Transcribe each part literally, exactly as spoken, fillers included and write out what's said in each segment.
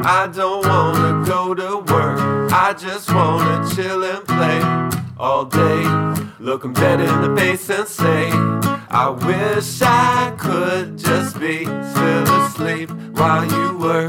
I don't wanna go to work. I just wanna chill and play all day. Look 'em dead in the face and say, I wish I could just be still asleep while you work.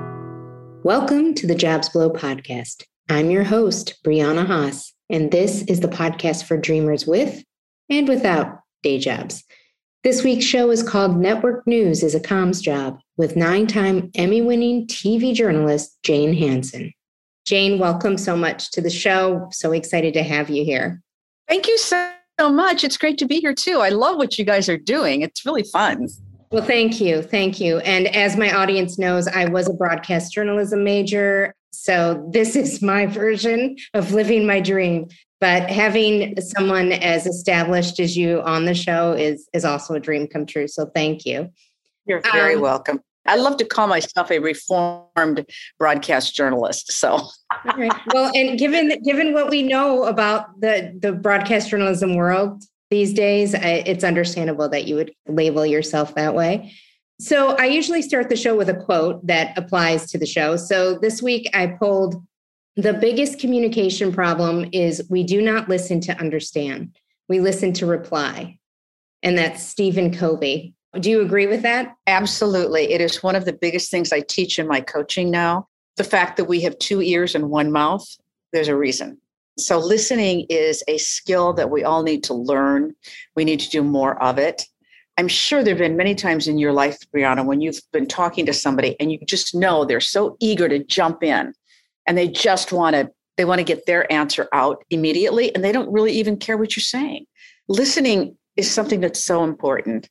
Welcome to the Jobs Below podcast. I'm your host, Brianna Haas, and this is the podcast for dreamers with and without day jobs. This week's show is called Network News is a Comms Job with nine-time Emmy-winning T V journalist Jane Hansen. Jane, welcome so much to the show. So excited to have you here. Thank you so much. It's great to be here too. I love what you guys are doing. It's really fun. Well, thank you. Thank you. And as my audience knows, I was a broadcast journalism major. So this is my version of living my dream. But having someone as established as you on the show is, is also a dream come true. So thank you. You're very um, welcome. I love to call myself a reformed broadcast journalist. So, all right. Well, and given given what we know about the, the broadcast journalism world these days, I, it's understandable that you would label yourself that way. So I usually start the show with a quote that applies to the show. So this week I pulled, the biggest communication problem is we do not listen to understand. We listen to reply. And that's Stephen Covey. Do you agree with that? Absolutely. It is one of the biggest things I teach in my coaching now. The fact that we have two ears and one mouth, there's a reason. So listening is a skill that we all need to learn. We need to do more of it. I'm sure there have been many times in your life, Brianna, when you've been talking to somebody and you just know they're so eager to jump in and they just want to, they want to get their answer out immediately and they don't really even care what you're saying. Listening is something that's so important.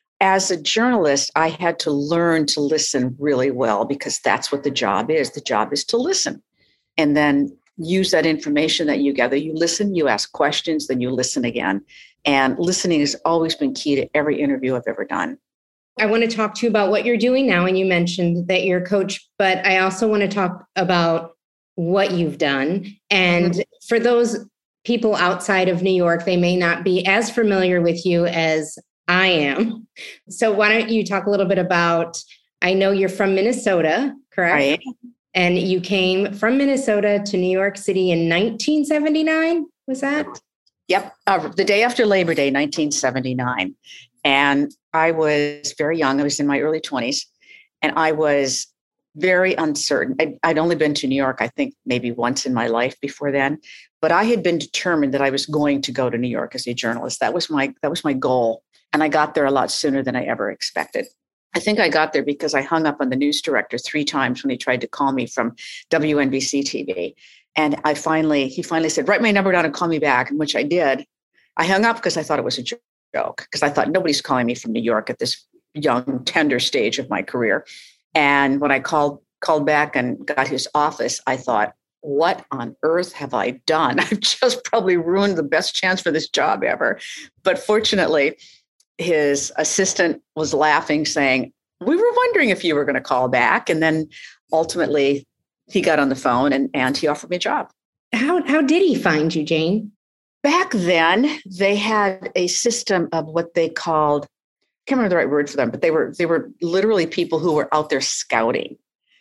As a journalist, I had to learn to listen really well because that's what the job is. The job is to listen and then use that information that you gather. You listen, you ask questions, then you listen again. And listening has always been key to every interview I've ever done. I want to talk to you about what you're doing now. And you mentioned that you're a coach, but I also want to talk about what you've done. And mm-hmm. for those people outside of New York, they may not be as familiar with you as I am. So why don't you talk a little bit about, I know you're from Minnesota, correct? Right. And you came from Minnesota to New York City in nineteen seventy-nine, was that? Yep. Uh, the day after Labor Day, nineteen seventy-nine. And I was very young. I was in my early twenties. And I was very uncertain. I'd, I'd only been to New York, I think, maybe once in my life before then. But I had been determined that I was going to go to New York as a journalist. That was my, that was my goal. And I got there a lot sooner than I ever expected. I think I got there because I hung up on the news director three times when he tried to call me from W N B C T V. And I finally, he finally said, write my number down and call me back, and which I did. I hung up because I thought it was a joke, because I thought nobody's calling me from New York at this young, tender stage of my career. And when I called, called back and got his office, I thought, what on earth have I done? I've just probably ruined the best chance for this job ever. But fortunately, his assistant was laughing, saying, we were wondering if you were going to call back. And then ultimately he got on the phone and, and he offered me a job. How, how did he find you, Jane? Back then, they had a system of what they called, I can't remember the right word for them, but they were, they were literally people who were out there scouting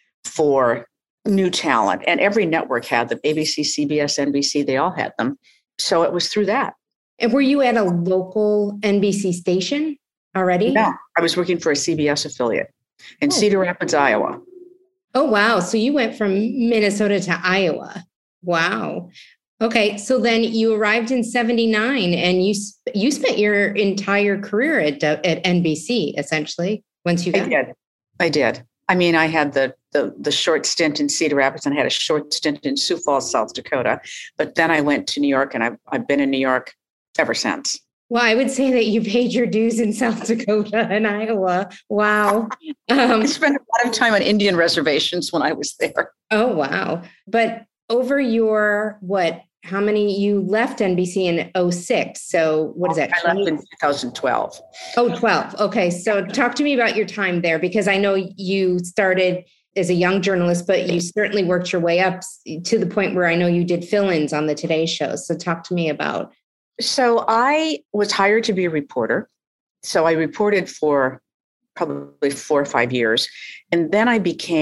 for new talent. And every network had them, A B C, C B S, N B C, they all had them. So it was through that. And were you at a local N B C station already? No, I was working for a C B S affiliate in oh. Cedar Rapids, Iowa. Oh, wow. So you went from Minnesota to Iowa. Wow. Okay. So then you arrived in seventy-nine and you you spent your entire career at, at N B C, essentially, once you got I did. I did. I mean, I had the, the the short stint in Cedar Rapids and I had a short stint in Sioux Falls, South Dakota. But then I went to New York and I've, I've been in New York ever since. Well, I would say that you paid your dues in South Dakota and Iowa. Wow. Um, I spent a lot of time on Indian reservations when I was there. Oh, wow. But over your, what, how many, you left N B C in oh six. So what is that? I left in two thousand twelve. Oh, twelve. Okay. So talk to me about your time there, because I know you started as a young journalist, but you certainly worked your way up to the point where I know you did fill-ins on the Today Show. So talk to me about. So I was hired to be a reporter. So I reported for probably four or five years. And then I became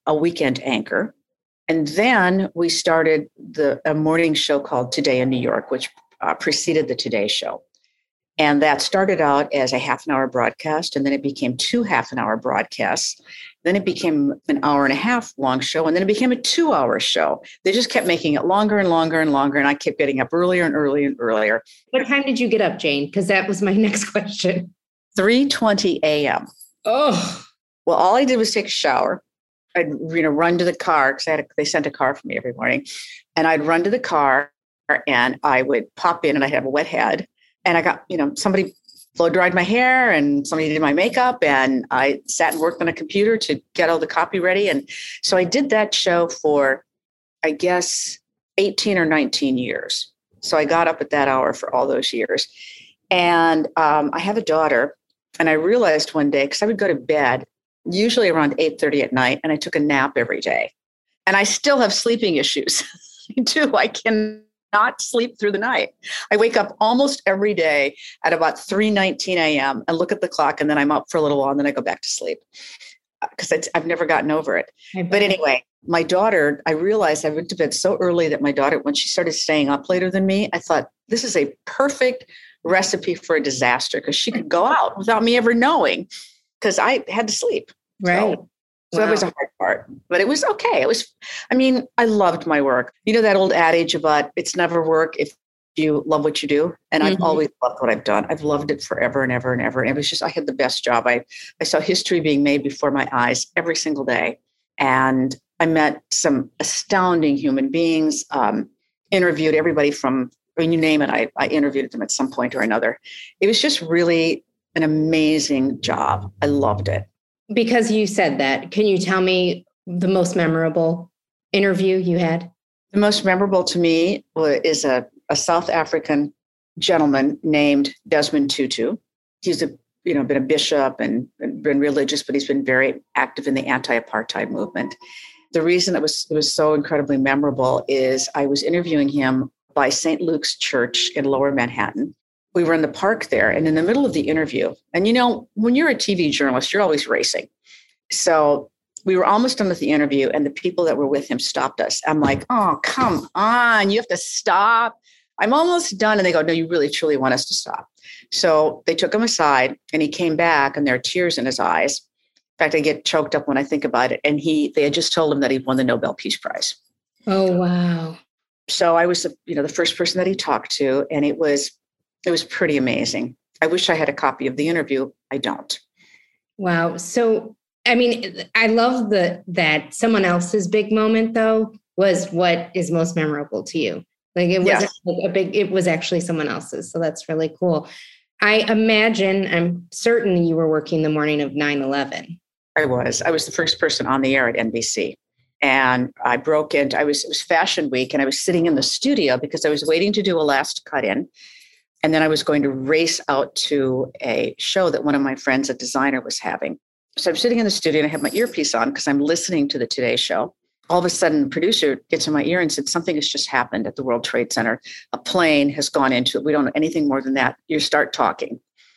a weekend anchor. And then we started the a morning show called Today in New York, which uh, preceded the Today Show. And that started out as a half an hour broadcast, and then it became two half an hour broadcasts. Then it became an hour and a half long show, and then it became a two hour show. They just kept making it longer and longer and longer, and I kept getting up earlier and earlier and earlier. What time did you get up, Jane? Because that was my next question. three twenty a.m. Oh. Well, all I did was take a shower. I'd you know run to the car because I had a, they sent a car for me every morning, and I'd run to the car and I would pop in, and I'd have a wet head, and I got you know somebody blow dried my hair, and somebody did my makeup, and I sat and worked on a computer to get all the copy ready, and so I did that show for I guess eighteen or nineteen years. So I got up at that hour for all those years, and um, I have a daughter, and I realized one day because I would go to bed usually around eight thirty at night, and I took a nap every day. And I still have sleeping issues. I do. I cannot sleep through the night. I wake up almost every day at about three nineteen a.m. and look at the clock, and then I'm up for a little while, and then I go back to sleep because I've never gotten over it. But anyway, my daughter, I realized I went to bed so early that my daughter, when she started staying up later than me, I thought, this is a perfect recipe for a disaster because she could go out without me ever knowing. Because I had to sleep. Right. So, so wow. That was a hard part, but it was okay. It was, I mean, I loved my work. You know, that old adage about it's never work if you love what you do. And mm-hmm. I've always loved what I've done. I've loved it forever and ever and ever. And it was just, I had the best job. I, I saw history being made before my eyes every single day. And I met some astounding human beings, um, interviewed everybody from, I mean, you name it, I, I interviewed them at some point or another. It was just really an amazing job. I loved it. Because you said that, can you tell me the most memorable interview you had? The most memorable to me is a, a South African gentleman named Desmond Tutu. He's a, you know, been a bishop and, and been religious, but he's been very active in the anti-apartheid movement. The reason it was it was so incredibly memorable is I was interviewing him by Saint Luke's Church in Lower Manhattan. We were in the park there, and in the middle of the interview, and you know, when you're a T V journalist, you're always racing. So we were almost done with the interview, and the people that were with him stopped us. I'm like, oh, come on, you have to stop. I'm almost done. And they go, no, you really, truly want us to stop. So they took him aside, and he came back, and there are tears in his eyes. In fact, I get choked up when I think about it. And he, they had just told him that he'd won the Nobel Peace Prize. Oh, wow. So I was, the, you know, the first person that he talked to, and it was, It was pretty amazing. I wish I had a copy of the interview. I don't. Wow. So, I mean, I love the that someone else's big moment, though, was what is most memorable to you. Like it wasn't yes. a big, it was actually someone else's. So that's really cool. I imagine, I'm certain you were working the morning of nine eleven. I was. I was the first person on the air at N B C. And I broke into, I was, it was Fashion Week, and I was sitting in the studio because I was waiting to do a last cut in. And then I was going to race out to a show that one of my friends, a designer, was having. So I'm sitting in the studio and I have my earpiece on because I'm listening to the Today Show. All of a sudden, the producer gets in my ear and said, something has just happened at the World Trade Center. A plane has gone into it. We don't know anything more than that. You start talking.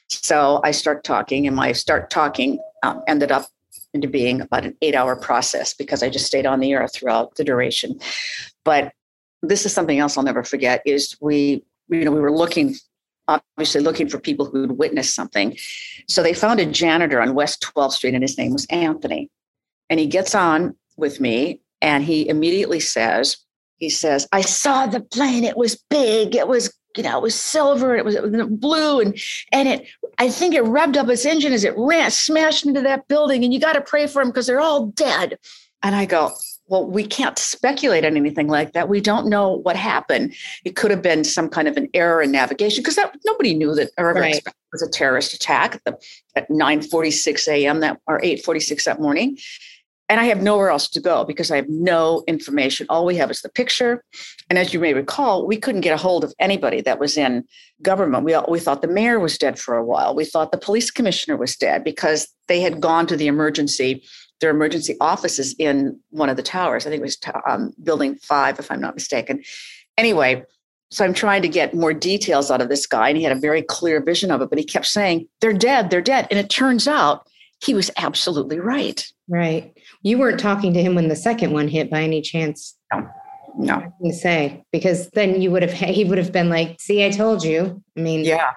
So I start talking, and my start talking um, ended up into being about an eight hour process because I just stayed on the air throughout the duration. But this is something else I'll never forget is we, you know, we were looking obviously looking for people who'd witnessed something. So they found a janitor on West twelfth Street, and his name was Anthony. And he gets on with me, and he immediately says, he says, I saw the plane. It was big. It was, you know, it was silver. It was, it was blue. And, and it, I think it revved up its engine as it ran, smashed into that building. And you got to pray for them because they're all dead. And I go, well, we can't speculate on anything like that. We don't know what happened. It could have been some kind of an error in navigation because that nobody knew that or ever right. expected it was a terrorist attack at, the, at nine forty-six a.m. that or eight forty-six that morning. And I have nowhere else to go because I have no information. All we have is the picture. And as you may recall, we couldn't get a hold of anybody that was in government. We all, we thought the mayor was dead for a while. We thought the police commissioner was dead because they had gone to the emergency their emergency offices in one of the towers. I think it was um, building five, if I'm not mistaken. Anyway, so I'm trying to get more details out of this guy, and he had a very clear vision of it, but he kept saying, they're dead, they're dead. And it turns out he was absolutely right. Right. You weren't talking to him when the second one hit by any chance? No, no. I was going to say, because then you would have, he would have been like, see, I told you. I mean, yeah,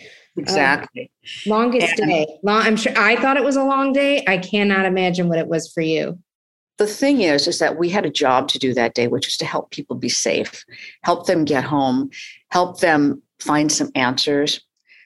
exactly. Uh, longest and day. Long, I'm sure I thought it was a long day. I cannot imagine what it was for you. The thing is, is that we had a job to do that day, which is to help people be safe, help them get home, help them find some answers.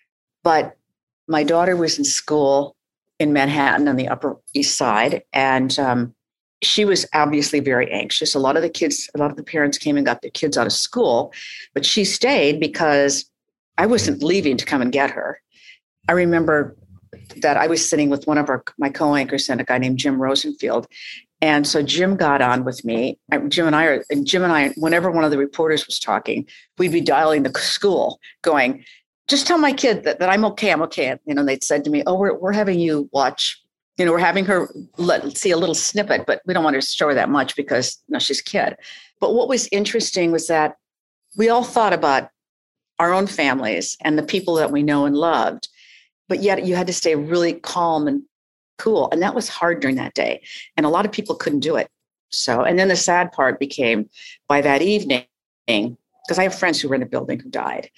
But my daughter was in school in Manhattan on the Upper East Side, and um, she was obviously very anxious. A lot of the kids, a lot of the parents came and got their kids out of school, but she stayed because I wasn't leaving to come and get her. I remember that I was sitting with one of our my co-anchors and a guy named Jim Rosenfield. And so Jim got on with me. Jim and I are, and Jim and I, whenever one of the reporters was talking, we'd be dialing the school going, just tell my kid that, that I'm okay, I'm okay. You know, they'd said to me, oh, we're we're having you watch, you know, we're having her let see a little snippet, but we don't want to show her that much because, you know, she's a kid. But what was interesting was that we all thought about our own families and the people that we know and loved, but yet you had to stay really calm and cool. And that was hard during that day. And a lot of people couldn't do it. So, and then the sad part became by that evening, because I have friends who were in the building who died.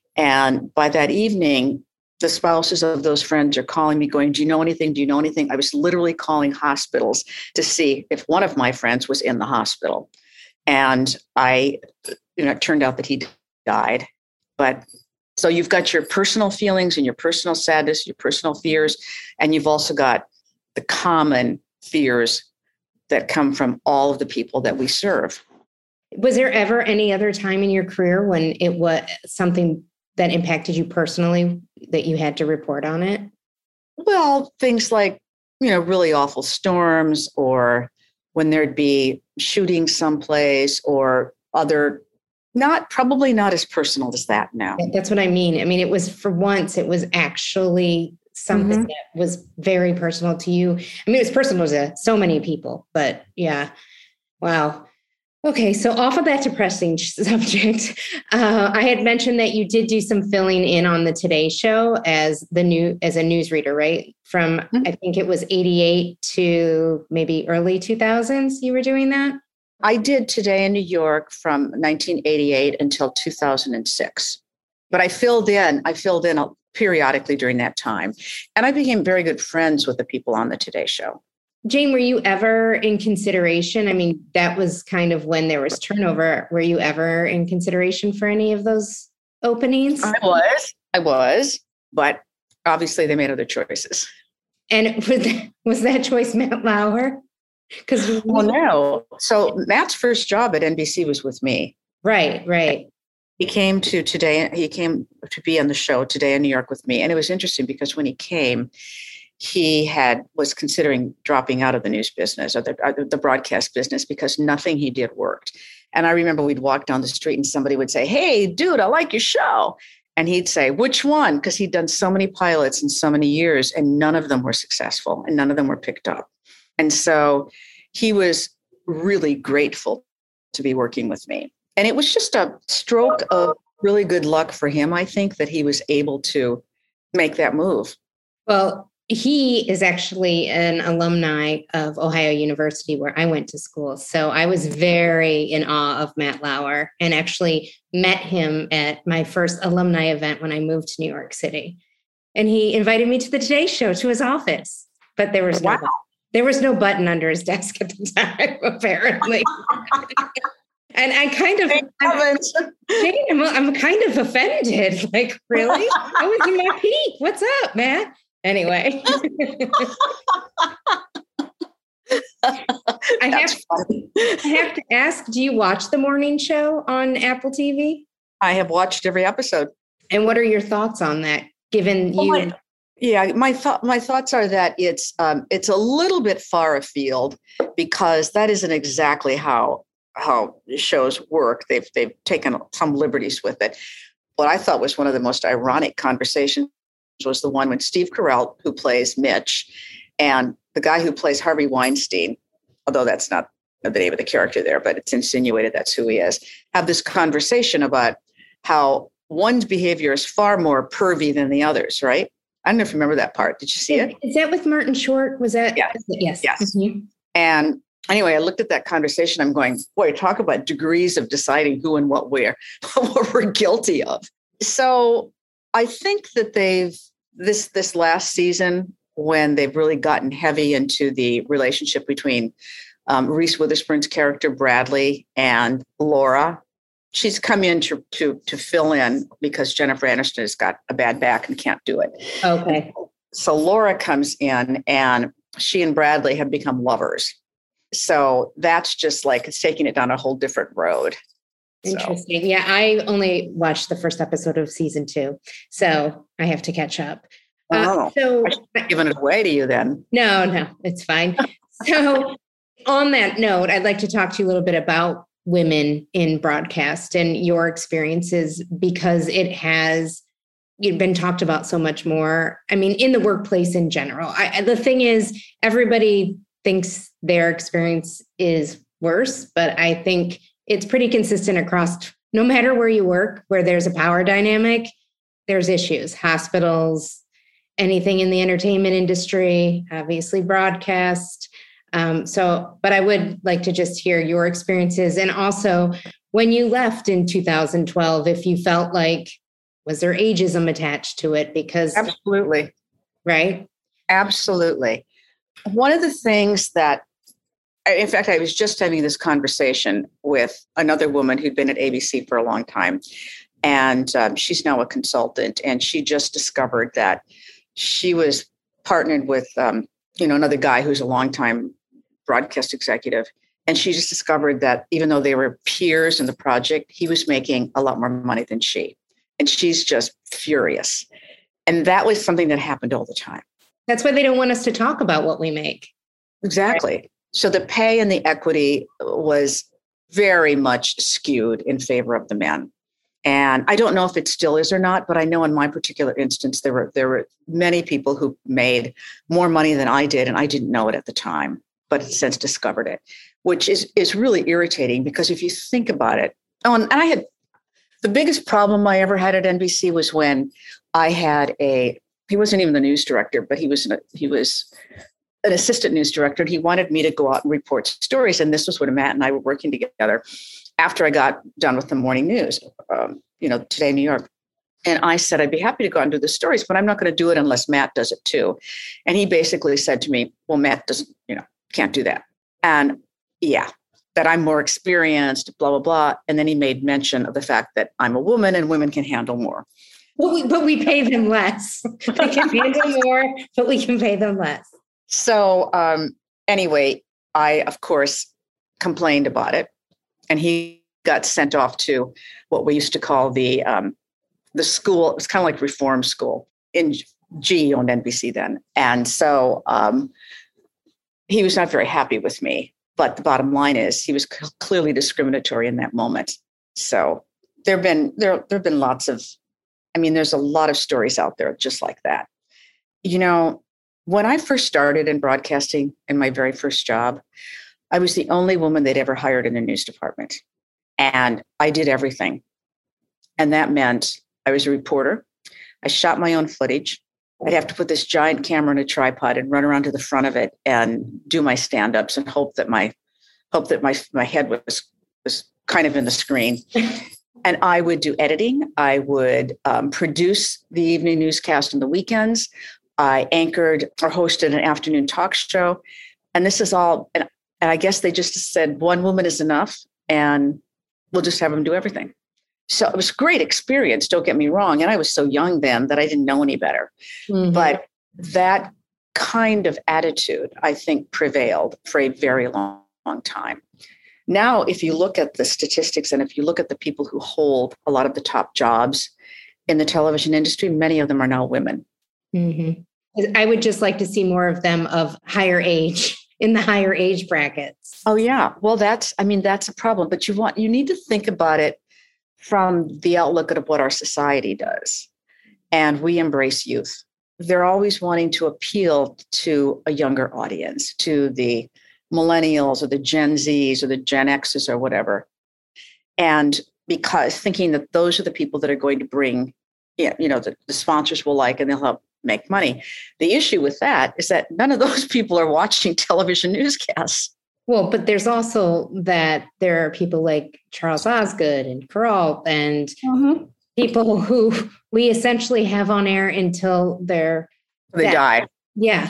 And by that evening, the spouses of those friends are calling me going, do you know anything? Do you know anything? I was literally calling hospitals to see if one of my friends was in the hospital. And I, you know, it turned out that he died. But so you've got your personal feelings and your personal sadness, your personal fears, and you've also got the common fears that come from all of the people that we serve. Was there ever any other time in your career when it was something that impacted you personally that you had to report on it? Well, things like, you know, really awful storms, or when there'd be shooting someplace, or other, not probably not as personal as that now. That's what I mean. I mean, it was, for once, it was actually something mm-hmm. that was very personal to you. I mean, it was personal to so many people, but yeah. Wow. Okay, so off of that depressing subject, uh, I had mentioned that you did do some filling in on the Today Show as the new as a newsreader, right? From mm-hmm. I think it was eighty-eight to maybe early two thousands. You were doing that. I did Today in New York from nineteen eighty-eight until two thousand six, but I filled in. I filled in periodically during that time, and I became very good friends with the people on the Today Show. Jane, were you ever in consideration? I mean, that was kind of when there was turnover. Were you ever in consideration for any of those openings? I was. I was. But obviously they made other choices. And was that, was that choice Matt Lauer? Because Well, no. So Matt's first job at N B C was with me. Right, right. He came to today. He came to be on the show Today in New York with me. And it was interesting because when he came, he had was considering dropping out of the news business or the, or the broadcast business because nothing he did worked. And I remember we'd walk down the street and somebody would say, hey, dude, I like your show. And he'd say, which one? Because he'd done so many pilots in so many years and none of them were successful and none of them were picked up. And so he was really grateful to be working with me. And it was just a stroke of really good luck for him, I think, that he was able to make that move. Well, he is actually an alumni of Ohio University, where I went to school. So I was very in awe of Matt Lauer and actually met him at my first alumni event when I moved to New York City. And he invited me to the Today Show, to his office. But there was no, wow. there was no button under his desk at the time, apparently. And I kind of, I'm, I'm, I'm kind of offended. Like, really? I was in my peak. What's up, Matt? Anyway, I have, I have to ask, do you watch the morning show on Apple T V? I have watched every episode. And what are your thoughts on that, given well, you? My, yeah, my, th- my thoughts are that it's um, it's a little bit far afield because that isn't exactly how how shows work. They've, they've taken some liberties with it. What I thought was one of the most ironic conversations was the one when Steve Carell, who plays Mitch, and the guy who plays Harvey Weinstein, although that's not the name of the character there, but it's insinuated that's who he is, have this conversation about how one's behavior is far more pervy than the others, right? I don't know if you remember that part. Did you see it? Is that with Martin Short? Was that? Yes. Yes. Yes. Mm-hmm. And anyway, I looked at that conversation. I'm going, boy, talk about degrees of deciding who and what we're, what we're guilty of. So I think that they've, this, this last season, when they've really gotten heavy into the relationship between um, Reese Witherspoon's character, Bradley, and Laura, she's come in to, to, to fill in because Jennifer Aniston has got a bad back and can't do it. Okay. So Laura comes in and she and Bradley have become lovers. So that's just like, it's taking it down a whole different road. Interesting. So. Yeah, I only watched the first episode of season two, so I have to catch up. Oh, uh, so I should have given it away to you then. No, no, it's fine. So on that note, I'd like to talk to you a little bit about women in broadcast and your experiences, because it has been talked about so much more. I mean, in the workplace in general. I, the thing is, everybody thinks their experience is worse, but I think it's pretty consistent across, no matter where you work, where there's a power dynamic, there's issues. Hospitals, anything in the entertainment industry, obviously broadcast. Um, so, but I would like to just hear your experiences. And also when you left in two thousand twelve, if you felt like, was there ageism attached to it? Because absolutely. Right? Absolutely. One of the things that, in fact, I was just having this conversation with another woman who'd been at A B C for a long time. And um, she's now a consultant. And she just discovered that she was partnered with, um, you know, another guy who's a longtime broadcast executive. And she just discovered that even though they were peers in the project, he was making a lot more money than she. And she's just furious. And that was something that happened all the time. That's why they don't want us to talk about what we make. Exactly. Right? So the pay and the equity was very much skewed in favor of the men. And I don't know if it still is or not, but I know in my particular instance, there were there were many people who made more money than I did, and I didn't know it at the time, but since discovered it, which is, is really irritating because if you think about it, oh, and I had, the biggest problem I ever had at N B C was when I had a, he wasn't even the news director, but he was an, he was an assistant news director, and he wanted me to go out and report stories. And this was when Matt and I were working together after I got done with the morning news, um, you know, Today New York. And I said, I'd be happy to go out and do the stories, but I'm not going to do it unless Matt does it too. And he basically said to me, well, Matt doesn't, you know, can't do that. And yeah, that I'm more experienced, blah, blah, blah. And then he made mention of the fact that I'm a woman and women can handle more. Well, we, but we pay them less. They can handle more, but we can pay them less. So um, anyway, I, of course, complained about it. And he got sent off to what we used to call the um, the school. It's kind of like reform school in G on N B C then. And so um, he was not very happy with me. But the bottom line is he was c- clearly discriminatory in that moment. So there have been there there have been lots of, I mean, there's a lot of stories out there just like that. You know, when I first started in broadcasting in my very first job, I was the only woman they'd ever hired in the news department. And I did everything. And that meant I was a reporter. I shot my own footage. I'd have to put this giant camera in a tripod and run around to the front of it and do my stand-ups and hope that my hope that my, my head was, was kind of in the screen. And I would do editing. I would um, produce the evening newscast on the weekends. I anchored or hosted an afternoon talk show. And this is all, and, and I guess they just said one woman is enough and we'll just have them do everything. So it was a great experience, don't get me wrong. And I was so young then that I didn't know any better. Mm-hmm. But that kind of attitude, I think, prevailed for a very long, long time. Now, if you look at the statistics and if you look at the people who hold a lot of the top jobs in the television industry, many of them are now women. Mm-hmm. I would just like to see more of them of higher age, in the higher age brackets. Oh, yeah. Well, that's, I mean, that's a problem. But you want, you need to think about it from the outlook of what our society does. And we embrace youth. They're always wanting to appeal to a younger audience, to the millennials or the Gen Zs or the Gen Xs or whatever. And because thinking that those are the people that are going to bring, you know, the, the sponsors will like, and they'll have make money. The issue with that is that none of those people are watching television newscasts. Well, but there's also that there are people like Charles Osgood and Peralt and mm-hmm. people who we essentially have on air until they're they dead. die. Yeah.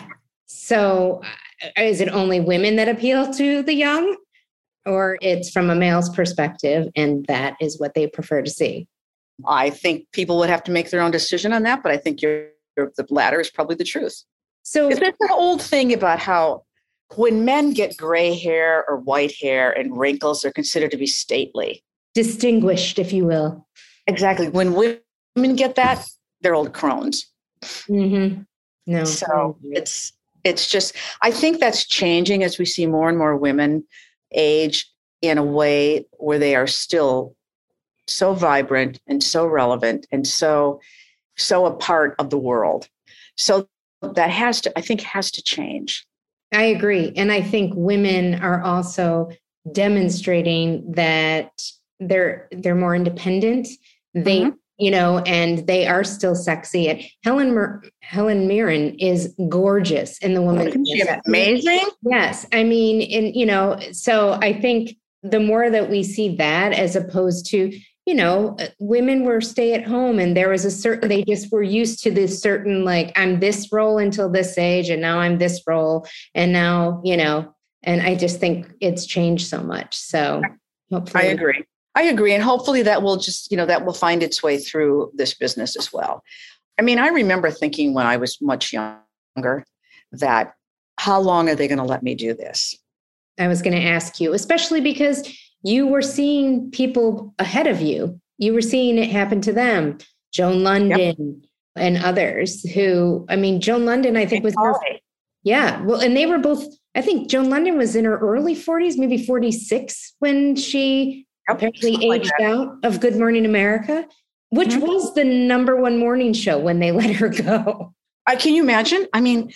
So is it only women that appeal to the young, or it's from a male's perspective and that is what they prefer to see? I think people would have to make their own decision on that, but I think you're, you're, the latter is probably the truth. So it's an old thing about how when men get gray hair or white hair and wrinkles, they're considered to be stately. Distinguished, if you will. Exactly. When women get that, they're old crones. Mm-hmm. No. So it's it's just, I think that's changing as we see more and more women age in a way where they are still so vibrant and so relevant and so so a part of the world. So that has to, I think, has to change. I agree. And I think women are also demonstrating that they're they're more independent. They, mm-hmm. you know, and they are still sexy. And Helen Mir- Helen Mirren is gorgeous in The Woman. Isn't she amazing? Yes. I mean, and you know, so I think the more that we see that, as opposed to, you know, women were stay at home and there was a certain, they just were used to this certain, like, I'm this role until this age and now I'm this role. And now, you know, and I just think it's changed so much. So hopefully. I agree. I agree. And hopefully that will just, you know, that will find its way through this business as well. I mean, I remember thinking when I was much younger that how long are they going to let me do this? I was going to ask you, especially because you were seeing people ahead of you. You were seeing it happen to them. Joan London yep. and others who, I mean, Joan London, I think was, her, yeah. Well, and they were both, I think Joan London was in her early forties, maybe forty-six when she yep. apparently Something aged like out of Good Morning America, which mm-hmm. was the number one morning show when they let her go. Uh, can you imagine? I mean,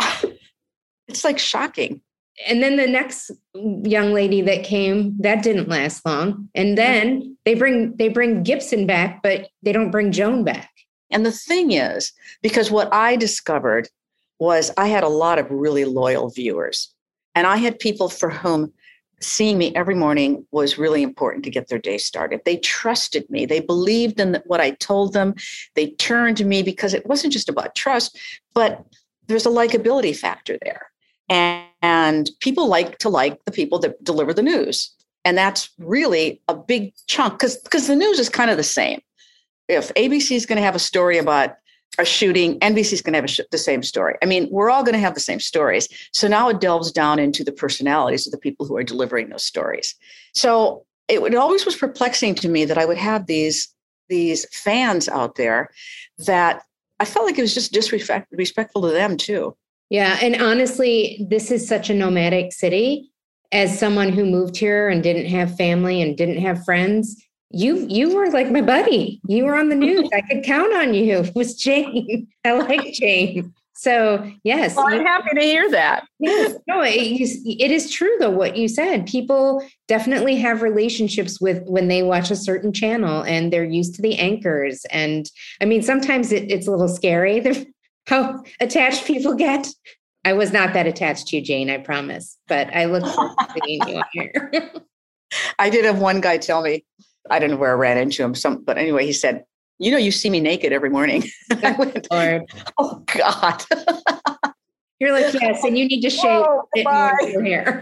it's like shocking. And then the next young lady that came, that didn't last long. And then they bring they bring Gibson back, but they don't bring Joan back. And the thing is, because what I discovered was I had a lot of really loyal viewers. And I had people for whom seeing me every morning was really important to get their day started. They trusted me. They believed in what I told them. They turned to me because it wasn't just about trust, but there's a likability factor there. And, and people like to like the people that deliver the news. And that's really a big chunk because because the news is kind of the same. If A B C is going to have a story about a shooting, N B C is going to have a sh- the same story. I mean, we're all going to have the same stories. So now it delves down into the personalities of the people who are delivering those stories. So it, it always was perplexing to me that I would have these, these fans out there that I felt like it was just disrespectful to them too. Yeah. And honestly, this is such a nomadic city. As someone who moved here and didn't have family and didn't have friends, you you were like my buddy. You were on the news. I could count on you. It was Jane. I like Jane. So, yes. Well, I'm happy to hear that. Yes. No, it, it is true, though, what you said. People definitely have relationships with when they watch a certain channel and they're used to the anchors. And I mean, sometimes it, it's a little scary. How attached people get. I was not that attached to you, Jane, I promise. But I look forward to seeing you on here. I did have one guy tell me, I don't know where I ran into him, some, but anyway, he said, you know, you see me naked every morning. I went, oh, God. You're like, yes, and you need to shave Whoa, it more of your hair.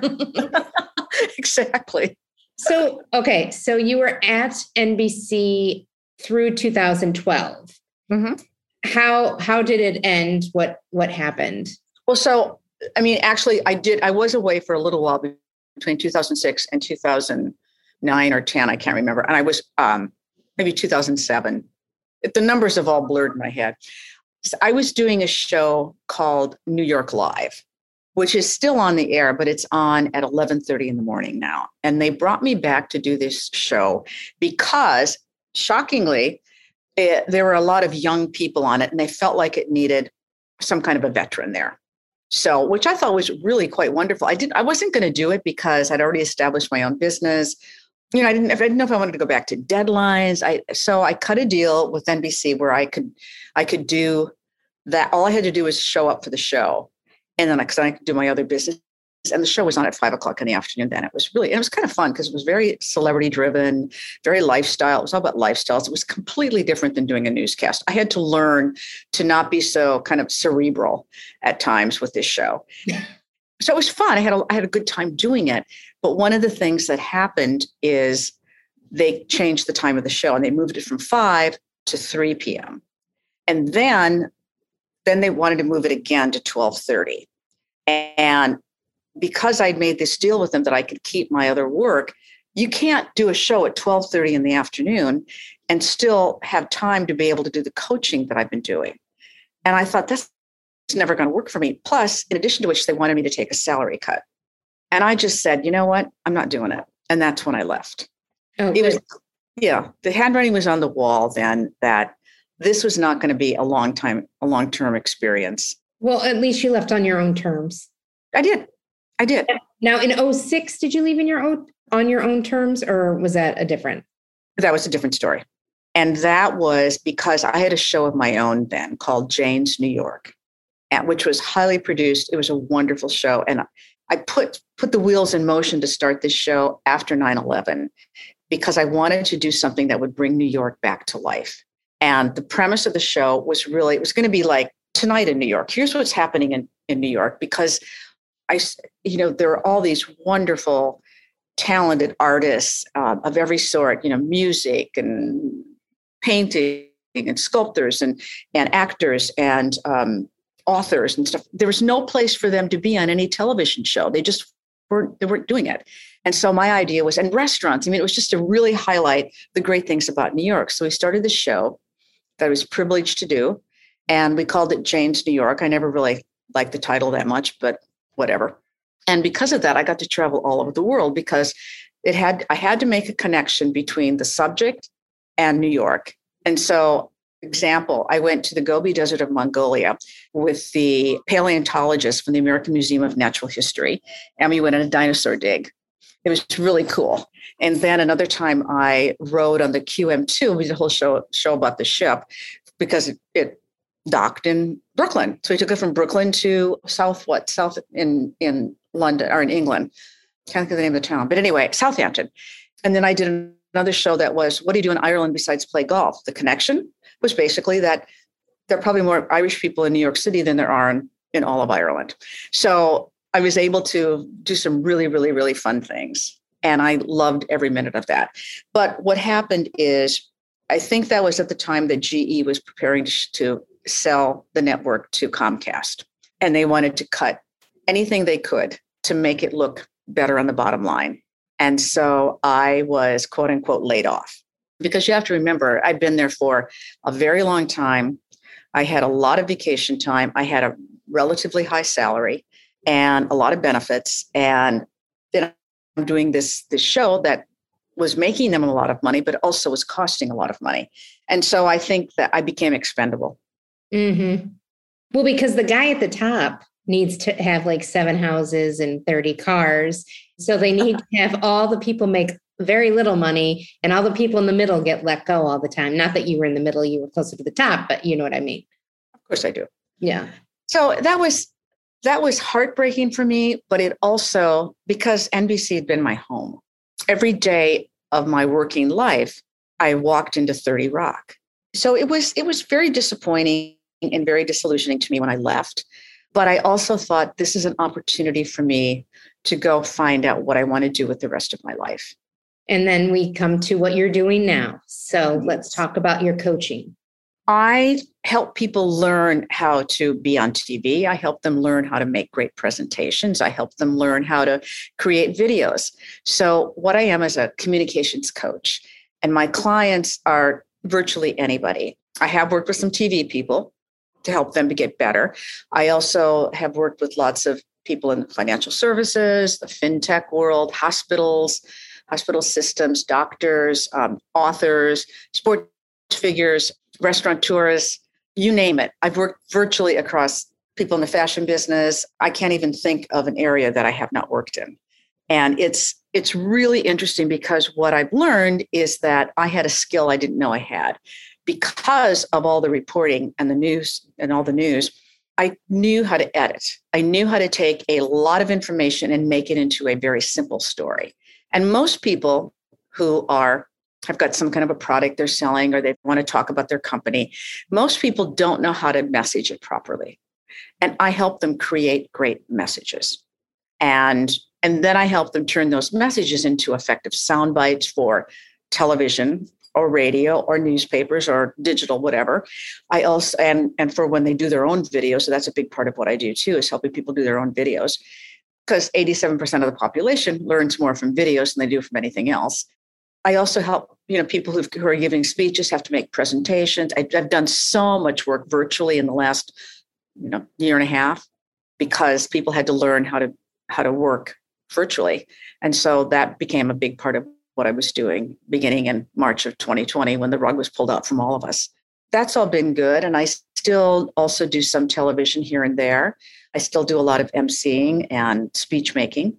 Exactly. So, okay, so you were at N B C through two thousand twelve. Mm-hmm. How how did it end? What what happened? Well, so I mean, actually, I did. I was away for a little while between two thousand six and two thousand nine or ten. I can't remember. And I was um, maybe two thousand seven. The numbers have all blurred in my head. So I was doing a show called New York Live, which is still on the air, but it's on at eleven thirty in the morning now. And they brought me back to do this show because, shockingly, It, there were a lot of young people on it, and they felt like it needed some kind of a veteran there. So, which I thought was really quite wonderful. I did. I wasn't going to do it because I'd already established my own business. You know, I didn't. I didn't know if I wanted to go back to deadlines. I so I cut a deal with N B C where I could, I could do that all I had to do was show up for the show. And then because I could do my other business. And the show was on at five o'clock in the afternoon then. It was really, it was kind of fun because it was very celebrity driven, very lifestyle. It was all about lifestyles. It was completely different than doing a newscast. I had to learn to not be so kind of cerebral at times with this show. Yeah. So it was fun. I had a, I had a good time doing it. But one of the things that happened is they changed the time of the show and they moved it from five to three p.m. And then, then they wanted to move it again to twelve thirty. And because I'd made this deal with them that I could keep my other work, you can't do a show at twelve thirty in the afternoon and still have time to be able to do the coaching that I've been doing. And I thought, that's never going to work for me. Plus, in addition to which, they wanted me to take a salary cut. And I just said, you know what? I'm not doing it. And that's when I left. Okay. It was, yeah, the handwriting was on the wall then that this was not going to be a long time, a long-term experience. Well, at least you left on your own terms. I did. I did. Now, in oh six, did you leave in your own on your own terms, or was that a different? That was a different story. And that was because I had a show of my own then called Jane's New York, which was highly produced. It was a wonderful show. And I put, put the wheels in motion to start this show after nine eleven because I wanted to do something that would bring New York back to life. And the premise of the show was really, it was going to be like Tonight in New York. Here's what's happening in, in New York, because I, you know, there are all these wonderful, talented artists uh, of every sort, you know, music and painting and sculptors and, and actors and um, authors and stuff. There was no place for them to be on any television show. They just weren't, they weren't doing it. And so my idea was, and restaurants, I mean, it was just to really highlight the great things about New York. So we started this show that I was privileged to do, and we called it Jane's New York. I never really liked the title that much, but whatever. And because of that, I got to travel all over the world because it had, I had to make a connection between the subject and New York. And so, example, I went to the Gobi Desert of Mongolia with the paleontologist from the American Museum of Natural History, and we went on a dinosaur dig. It was really cool. And then another time I rode on the Q M two. We did a whole show, show about the ship because it, it docked in Brooklyn. So we took it from Brooklyn to South, what, South in, in London or in England. Can't think of the name of the town. But anyway, Southampton. And then I did another show that was, what do you do in Ireland besides play golf? The connection was basically that there are probably more Irish people in New York City than there are in, in all of Ireland. So I was able to do some really, really, really fun things. And I loved every minute of that. But what happened is, I think that was at the time that G E was preparing to, to sell the network to Comcast. And they wanted to cut anything they could to make it look better on the bottom line. And so I was, quote unquote, laid off. Because you have to remember, I'd been there for a very long time. I had a lot of vacation time. I had a relatively high salary and a lot of benefits. And then I'm doing this, this show that was making them a lot of money, but also was costing a lot of money. And so I think that I became expendable. Mm-hmm. Well, because the guy at the top needs to have like seven houses and thirty cars. So they need to have all the people make very little money and all the people in the middle get let go all the time. Not that you were in the middle, you were closer to the top, but you know what I mean? Of course I do. Yeah. So that was, that was heartbreaking for me, but it also, because N B C had been my home. Every day of my working life, I walked into thirty Rock. So it was, it was very disappointing and very disillusioning to me when I left. But I also thought this is an opportunity for me to go find out what I want to do with the rest of my life. And then we come to what you're doing now. So let's talk about your coaching. I help people learn how to be on T V. I help them learn how to make great presentations. I help them learn how to create videos. So what I am is a communications coach, and my clients are virtually anybody. I have worked with some T V people to help them to get better. I also have worked with lots of people in the financial services, the fintech world, hospitals, hospital systems, doctors, um, authors, sports figures, restaurateurs, you name it. I've worked virtually across people in the fashion business. I can't even think of an area that I have not worked in. And it's it's really interesting because what I've learned is that I had a skill I didn't know I had. because of all the reporting and the news and all the news, I knew how to edit. I knew how to take a lot of information and make it into a very simple story. And most people who are have got some kind of a product they're selling or they want to talk about their company, most people don't know how to message it properly. And I help them create great messages. And, and then I help them turn those messages into effective sound bites for television or radio or newspapers or digital, whatever. I also, and, and for when they do their own videos, so that's a big part of what I do too, is helping people do their own videos. Because eighty-seven percent of the population learns more from videos than they do from anything else. I also help, you know, people who've, who are giving speeches have to make presentations. I, I've done so much work virtually in the last, you know, year and a half because people had to learn how to how to work virtually. And so that became a big part of what I was doing beginning in March of twenty twenty when the rug was pulled out from all of us. That's all been good. And I still also do some television here and there. I still do a lot of emceeing and speech making,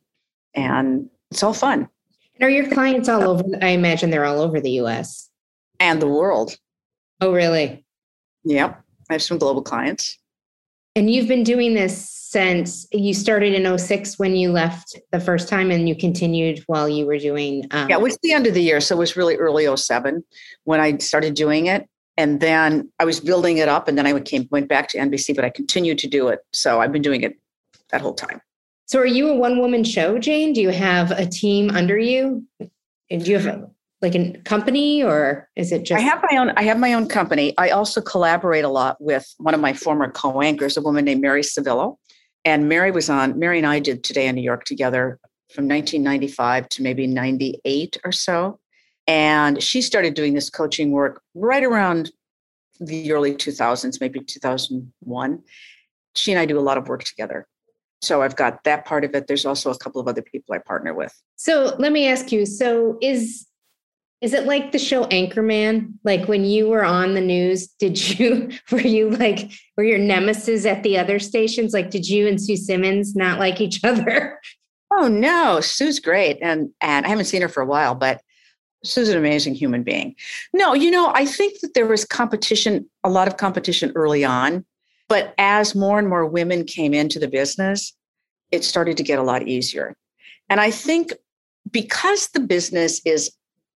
and it's all fun. And are your clients all over? I imagine they're all over the U S and the world. Oh, really? Yep. I have some global clients. And you've been doing this since you started in oh six when you left the first time and you continued while you were doing. Um, yeah, it was the end of the year. So it was really early oh seven when I started doing it. And then I was building it up and then I came, went back to N B C, but I continued to do it. So I've been doing it that whole time. So are you a one-woman show, Jane? Do you have a team under you? And do you have a, like a company or is it just? I have my own, I have my own company. I also collaborate a lot with one of my former co-anchors, a woman named Mary Civillo. And Mary was on, Mary and I did Today in New York together from nineteen ninety-five to maybe ninety-eight or so. And she started doing this coaching work right around the early two thousands, maybe two thousand one. She and I do a lot of work together. So I've got that part of it. There's also a couple of other people I partner with. So let me ask you, so is is it like the show Anchorman? Like when you were on the news, did you, were you like, were your nemesis at the other stations? Like, did you and Sue Simmons not like each other? Oh, no. Sue's great. And, and I haven't seen her for a while, but Sue's an amazing human being. No, you know, I think that there was competition, a lot of competition early on. But as more and more women came into the business, it started to get a lot easier. And I think because the business is,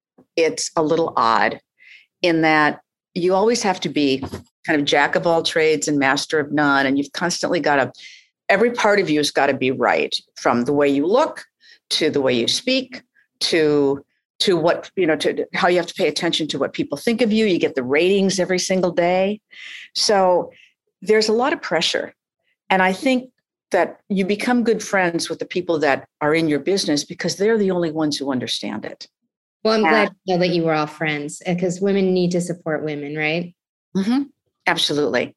it's a little odd in that you always have to be kind of jack of all trades and master of none. And you've constantly got to, every part of you has got to be right, from the way you look to the way you speak to to what, you know, to how you have to pay attention to what people think of you. You get the ratings every single day. So there's a lot of pressure. And I think that you become good friends with the people that are in your business because they're the only ones who understand it. Well, I'm and, glad to know that you were all friends because women need to support women, right? Mm-hmm, absolutely.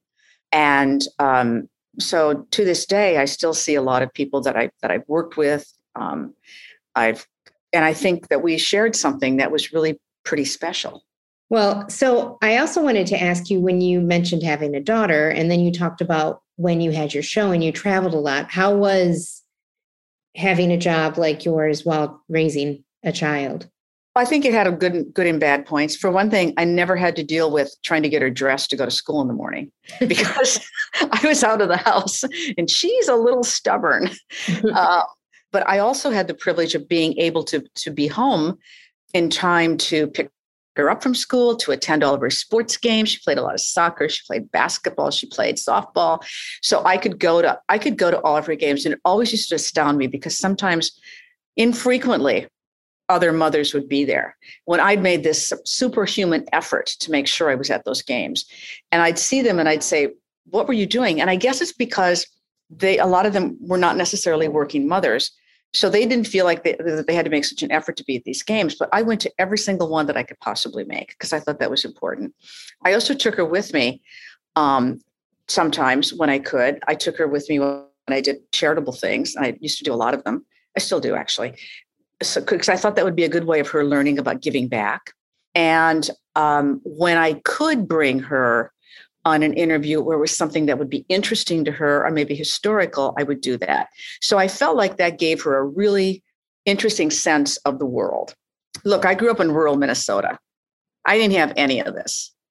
And um, so to this day, I still see a lot of people that I that I've worked with. Um, I've and I think that we shared something that was really pretty special. Well, so I also wanted to ask you, when you mentioned having a daughter and then you talked about when you had your show and you traveled a lot, how was having a job like yours while raising a child? I think it had a good, good and bad points. For one thing, I never had to deal with trying to get her dressed to go to school in the morning because I was out of the house and she's a little stubborn. uh, but I also had the privilege of being able to, to be home in time to pick her up from school, to attend all of her sports games. She played a lot of soccer. She played basketball. She played softball. So I could go to, I could go to all of her games. And it always used to astound me because sometimes, infrequently, other mothers would be there when I'd made this superhuman effort to make sure I was at those games. And I'd see them and I'd say, what were you doing? And I guess it's because they, a lot of them were not necessarily working mothers. So they didn't feel like they, that they had to make such an effort to be at these games. But I went to every single one that I could possibly make because I thought that was important. I also took her with me um, sometimes when I could. I took her with me when I did charitable things. I used to do a lot of them. I still do, actually. So, because I thought that would be a good way of her learning about giving back. And um, when I could bring her on an interview where it was something that would be interesting to her or maybe historical, I would do that. So I felt like that gave her a really interesting sense of the world. Look, I grew up in rural Minnesota. I didn't have any of this.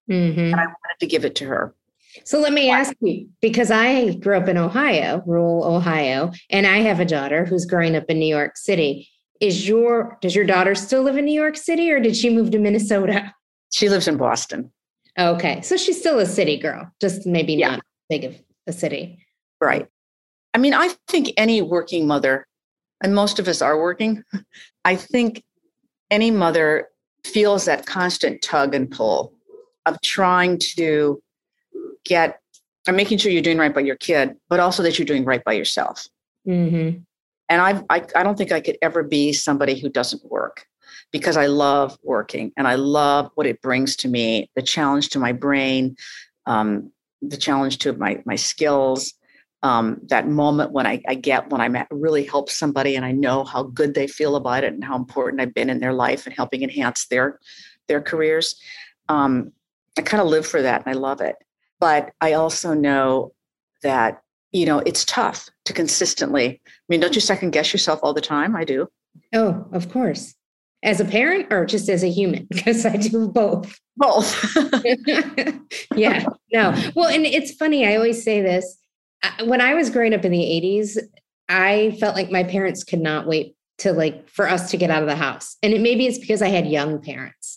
Mm-hmm. And I wanted to give it to her. So let me ask you, because I grew up in Ohio, rural Ohio, and I have a daughter who's growing up in New York City. Is your, does your daughter still live in New York City, or did she move to Minnesota? She lives in Boston. Okay. So she's still a city girl, just maybe Yeah. not big of a city. Right. I mean, I think any working mother, and most of us are working, I think any mother feels that constant tug and pull of trying to get, or making sure you're doing right by your kid, but also that you're doing right by yourself. Mm-hmm. And I, I, I don't think I could ever be somebody who doesn't work, because I love working and I love what it brings to me, the challenge to my brain, um, the challenge to my, my skills, um, that moment when I, I get when I'm at really help somebody and I know how good they feel about it and how important I've been in their life and helping enhance their, their careers. Um, I kind of live for that and I love it. But I also know that, you know, it's tough to consistently, I mean, don't you second guess yourself all the time? I do. Oh, of course. As a parent or just as a human? Because I do both. Both. Yeah, no. Well, and it's funny. I always say this. When I was growing up in the eighties, I felt like my parents could not wait to like for us to get out of the house. And it maybe it's because I had young parents.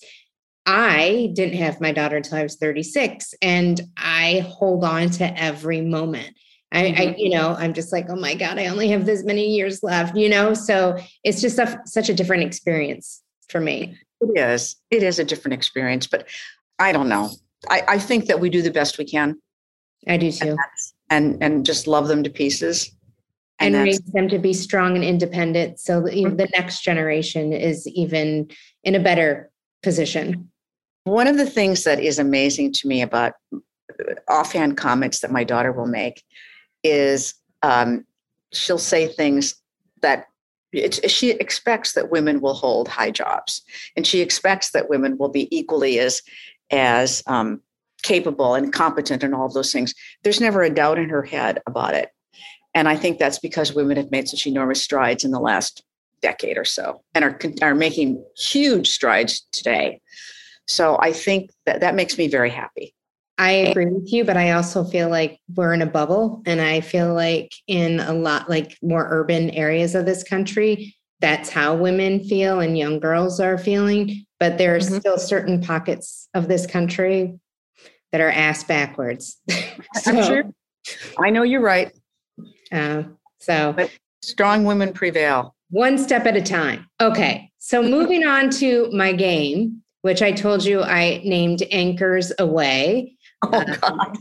I didn't have my daughter until I was thirty-six, and I hold on to every moment. I, mm-hmm. I, you know, I'm just like, oh my God, I only have this many years left, you know? So it's just a, such a different experience for me. It is. It is a different experience, but I don't know. I, I think that we do the best we can. I do too. And, and, and just love them to pieces. And, and raise them to be strong and independent. So that mm-hmm. the next generation is even in a better position. One of the things that is amazing to me about offhand comments that my daughter will make is um, she'll say things that it's, she expects that women will hold high jobs, and she expects that women will be equally as as um, capable and competent and all of those things. There's never a doubt in her head about it. And I think that's because women have made such enormous strides in the last decade or so and are, are making huge strides today. So I think that that makes me very happy. I agree with you, but I also feel like we're in a bubble. And I feel like in a lot like more urban areas of this country, that's how women feel and young girls are feeling. But there are mm-hmm. still certain pockets of this country that are ass backwards. So, I'm sure. I know you're right. Uh, so but strong women prevail. One step at a time. Okay. So moving on to my game, which I told you I named Anchors Away. Oh, God.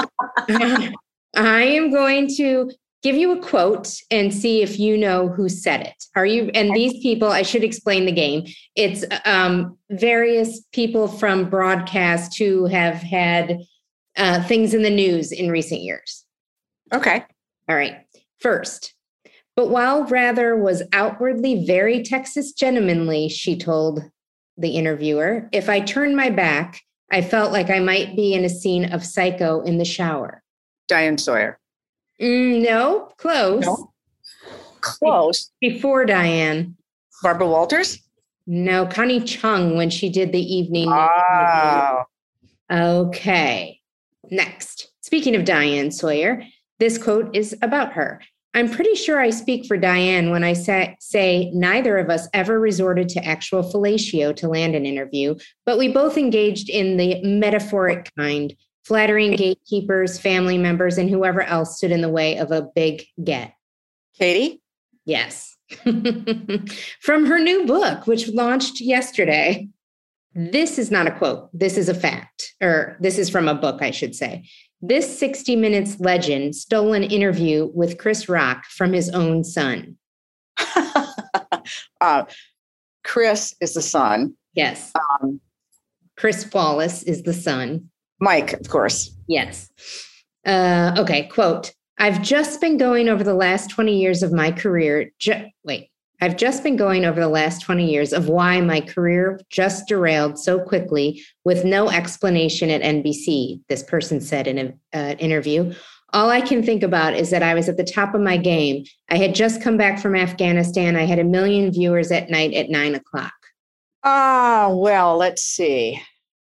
uh, I am going to give you a quote and see if you know who said it. Are you? And these people, I should explain the game. It's um, various people from broadcast who have had uh, things in the news in recent years. Okay. All right. First, but while Rather was outwardly very Texas gentlemanly, she told the interviewer, if I turned my back, I felt like I might be in a scene of Psycho in the shower. Diane Sawyer. Mm, no, close. No. Close. Before Diane. Barbara Walters? No, Connie Chung when she did the evening. Oh. Okay. Next. Speaking of Diane Sawyer, this quote is about her. I'm pretty sure I speak for Diane when I say, say neither of us ever resorted to actual fellatio to land an interview, but we both engaged in the metaphoric kind, flattering gatekeepers, family members, and whoever else stood in the way of a big get. Katie? Yes. From her new book, which launched yesterday. This is not a quote. This is a fact, or this is from a book, I should say. This sixty minutes legend stole an interview with Chris Rock from his own son. uh, Chris is the son. Yes. Um, Chris Wallace is the son. Mike, of course. Yes. Uh, okay, quote, I've just been going over the last twenty years of my career. Ju- wait, I've just been going over the last twenty years of why my career just derailed so quickly with no explanation at N B C, this person said in an uh, interview. All I can think about is that I was at the top of my game. I had just come back from Afghanistan. I had a million viewers at night at nine o'clock. Ah, well, let's see.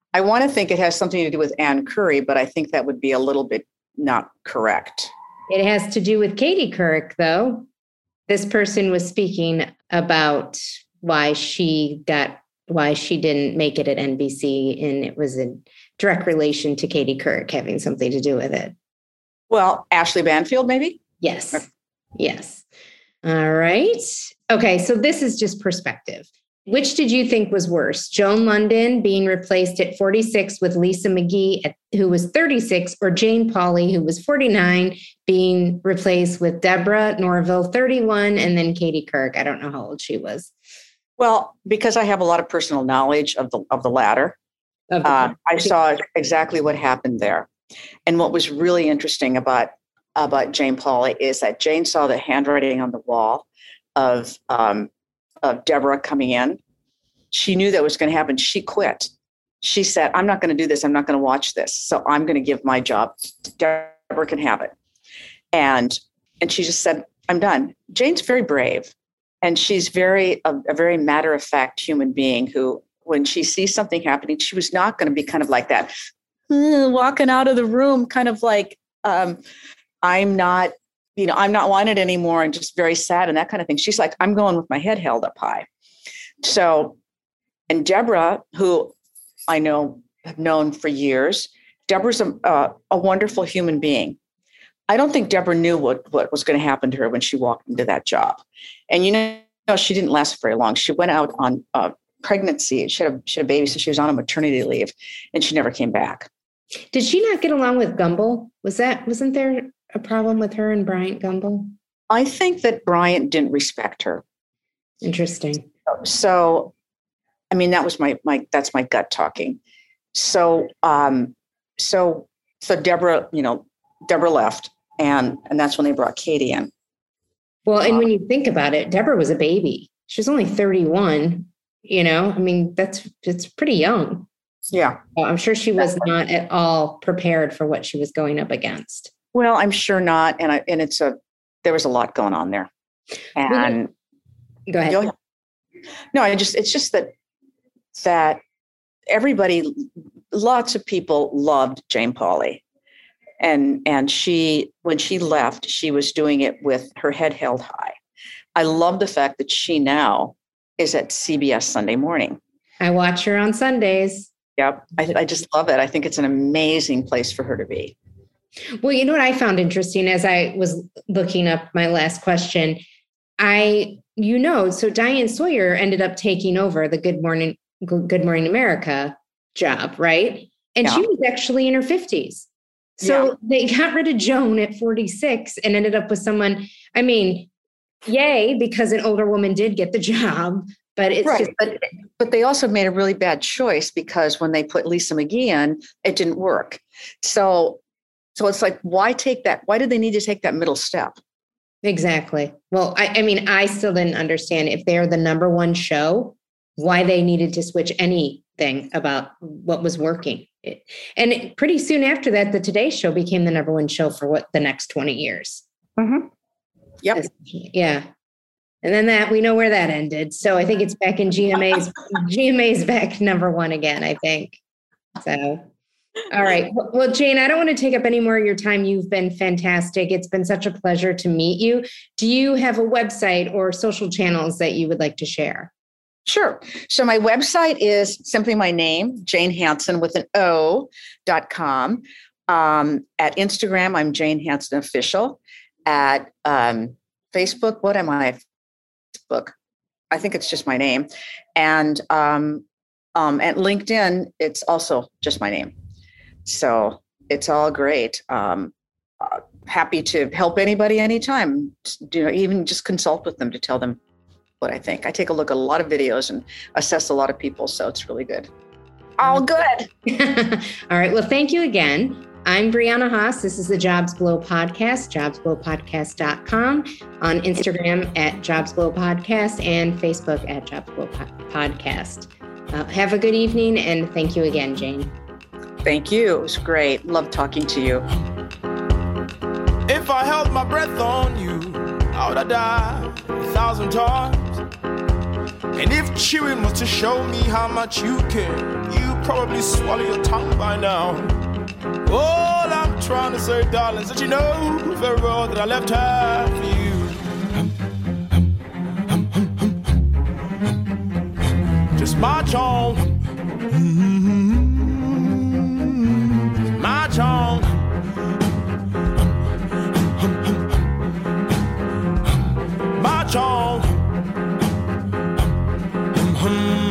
I want to think it has something to do with Ann Curry, but I think that would be a little bit not correct. It has to do with Katie Couric, though. This person was speaking about why she got, why she didn't make it at N B C, and it was in direct relation to Katie Couric having something to do with it. Well, Ashley Banfield, maybe? Yes. Yes. All right. Okay. So this is just perspective. Which did you think was worse? Joan Lunden being replaced at forty-six with Lisa McGee, at, who was thirty-six, or Jane Pauley, who was forty-nine, being replaced with Deborah Norville, thirty-one, and then Katie Couric. I don't know how old she was. Well, because I have a lot of personal knowledge of the of the latter, of the uh, I saw exactly what happened there. And what was really interesting about, about Jane Pauley is that Jane saw the handwriting on the wall of um, of Deborah coming in. She knew that was going to happen. She quit. She said, I'm not going to do this. I'm not going to watch this. So I'm going to give my job. Deborah can have it. And, and she just said, I'm done. Jane's very brave. And she's very, a, a very matter of fact human being who, when she sees something happening, she was not going to be kind of like that, walking out of the room, kind of like, um, I'm not, you know, I'm not wanted anymore and just very sad and that kind of thing. She's like, I'm going with my head held up high. So, and Deborah, who I know, have known for years, Deborah's a, uh, a wonderful human being. I don't think Deborah knew what, what was going to happen to her when she walked into that job. And, you know, she didn't last very long. She went out on uh, pregnancy. She had, a, she had a baby, so she was on a maternity leave, and she never came back. Did she not get along with Gumbel? Was that, wasn't there a problem with her and Bryant Gumbel? I think that Bryant didn't respect her. Interesting. So, I mean, that was my, my, that's my gut talking. So, um, so, so Deborah, you know, Deborah left, and, and that's when they brought Katie in. Well, and um, when you think about it, Deborah was a baby. She was only thirty-one, you know, I mean, that's, it's pretty young. Yeah. I'm sure she was not at all prepared for what she was going up against. Well, I'm sure not. And I, and it's a, there was a lot going on there. And go ahead. Go ahead. No, I just, it's just that, that everybody, lots of people loved Jane Pauley. And, and she, when she left, she was doing it with her head held high. I love the fact that she now is at C B S Sunday Morning. I watch her on Sundays. Yep. I, I just love it. I think it's an amazing place for her to be. Well, you know what I found interesting as I was looking up my last question, I, you know, so Diane Sawyer ended up taking over the Good Morning, Good Morning America job, right? And yeah. She was actually in her fifties. So yeah. They got rid of Joan at forty-six and ended up with someone, I mean, yay, because an older woman did get the job. But it's right. just, but, but they also made a really bad choice because when they put Lisa McGee in, it didn't work. So, so it's like, why take that? Why did they need to take that middle step? Exactly. Well, I, I mean, I still didn't understand if they're the number one show, why they needed to switch anything about what was working. It, and it, pretty soon after that, the Today Show became the number one show for what the next twenty years. Mm-hmm. Yep. Yeah. And then that, we know where that ended. So I think it's back in G M A's, G M A's back number one again, I think. So, all right. Well, Jane, I don't want to take up any more of your time. You've been fantastic. It's been such a pleasure to meet you. Do you have a website or social channels that you would like to share? Sure. So my website is simply my name, Jane Hanson with an O dot com. Um, at Instagram, I'm Jane Hanson Official. At um, Facebook, what am I? Book. I think it's just my name. And um, um, at LinkedIn, it's also just my name. So it's all great. Um, uh, happy to help anybody anytime. You know, even just consult with them to tell them what I think. I take a look at a lot of videos and assess a lot of people. So it's really good. All good. All right. Well, thank you again. I'm Brianna Haas. This is the Jobs Glow Podcast, jobs glow podcast dot com, on Instagram at Jobs Glow Podcast and Facebook at Jobs Glow Podcast. Uh, have a good evening, and thank you again, Jane. Thank you. It was great. Love talking to you. If I held my breath on you, I would have died a thousand times. And if chewing was to show me how much you care, you probably swallow your tongue by now. All I'm trying to say, darling, is that you know very well that I left her for you. Just march on. March on. March on.